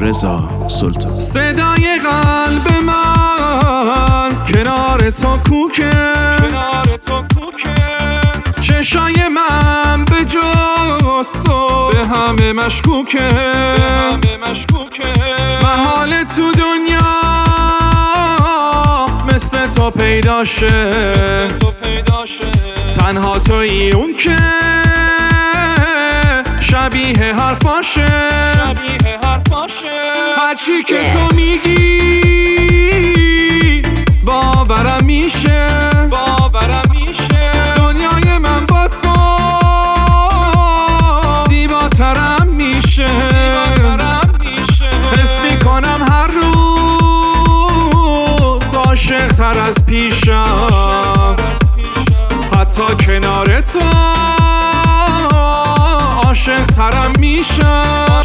رضا سلطان. صدای قلب من کنار تو کوکه، چشای من به جز تو به همه مشکوکه. محال تو دنیا مثل تو پیداشه، تنها تویی اون که شبیه حرفاشه. هرچی که تو میگی باورم میشه، دنیای من با تو زیباترم میشه. حس میکنم هر روز عاشق تر از پیشم، حتی کنار تو عاشق ترم میشم.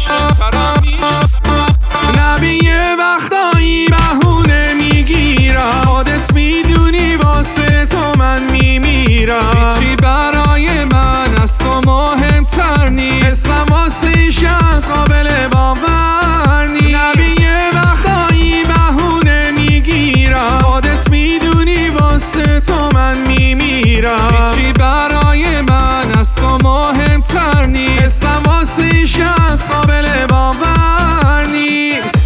نبی یه وقتایی بهونه میگیرم، خودت میدونی واسه تو من میمیرم. هیچی برای من از تو مهمتر نیست، حسم واسه ایش از قابل باور نیست. نبی یه وقتایی بهونه میگیرم، خودت میدونی واسه تو من میمیرم. هیچی برای من از تو مهمتر نیست، حسم واسه ایش از قابل باور نیست.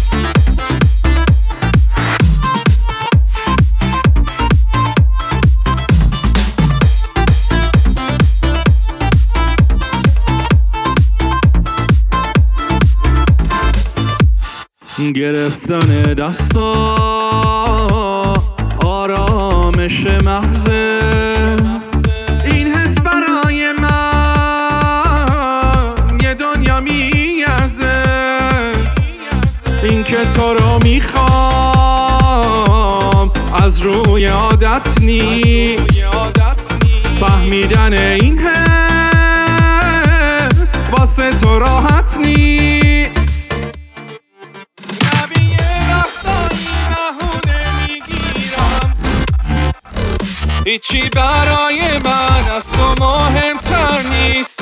گرفتن دستا آرامش محضه، این حس برای من یه دنیا میارزه. این که تو رو میخوام از روی عادت نیست، فهمیدن این حس واسه تو راحت نیست. هیچی برای من از تو مهمتر نیست.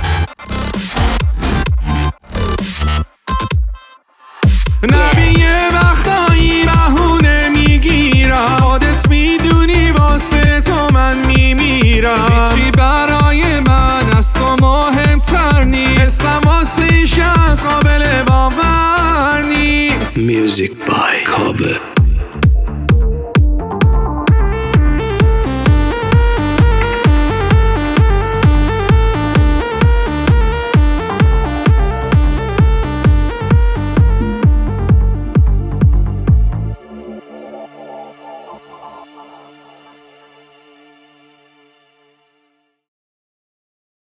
نبی یه وقتایی بهونه میگیرم، خودت میدونی واسه تو من میمیرم. هیچی برای من از تو مهمتر نیست، حسم واسه ایش از قابل باور نیست. Music by Kobe.